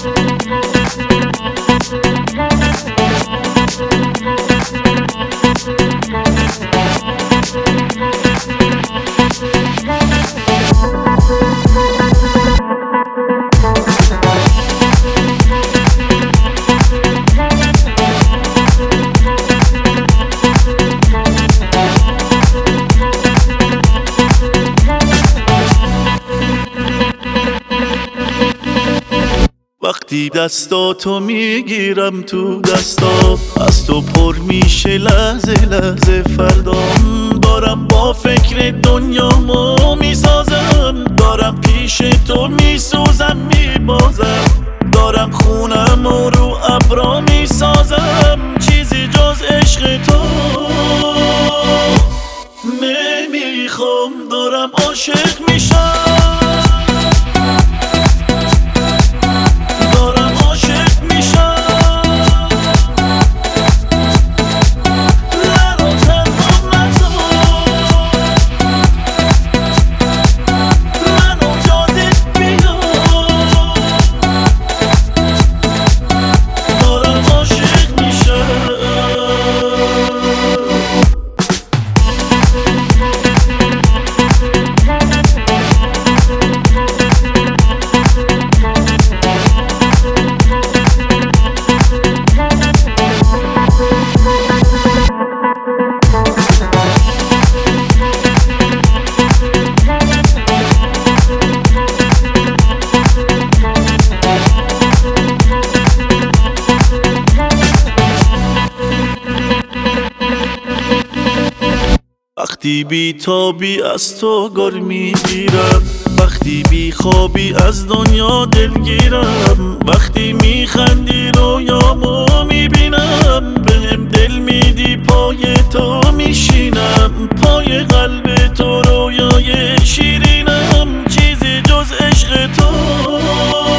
وقتی دستاتو میگیرم تو دستا، از تو پر میشه لحظه لحظه فردام. دارم با فکر دنیامو میسازم، دارم پیش تو میسوزم میبازم، دارم خونم رو ابرا میسازم. چیزی جز عشق تو نمیخوام، دارم عاشق میشم. وقتی بی تابی از تو گر میگیرم، وقتی بی خوابی از دنیا دلگیرم، وقتی میخندی رویامو میبینم، بهم دل میدی پای تو میشینم، پای قلب تو رویای شیرینم. چیزی جز عشق تو